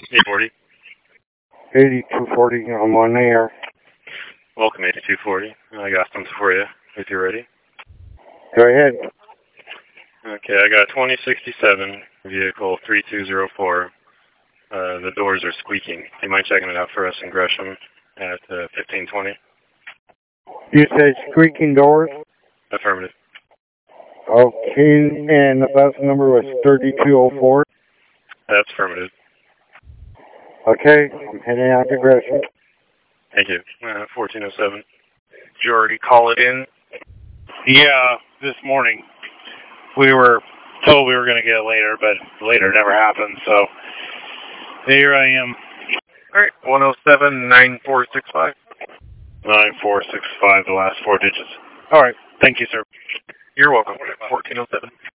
840. 8240 on one air. Welcome, 8240. I got something for you, if you're ready. Go ahead. Okay, I got 2067, vehicle 3204. The doors are squeaking. Do you mind checking it out for us in Gresham at 1520? You said squeaking doors? Affirmative. Okay, and the bus number was 3204? That's affirmative. Okay, I'm heading out to Gresham. Thank you. 1407. Did you already call it in? Yeah, this morning. We were told we were going to get it later, but later never happened, so here I am. All right, 107-9465. 9465, the last four digits. All right, thank you, sir. You're welcome. 1407.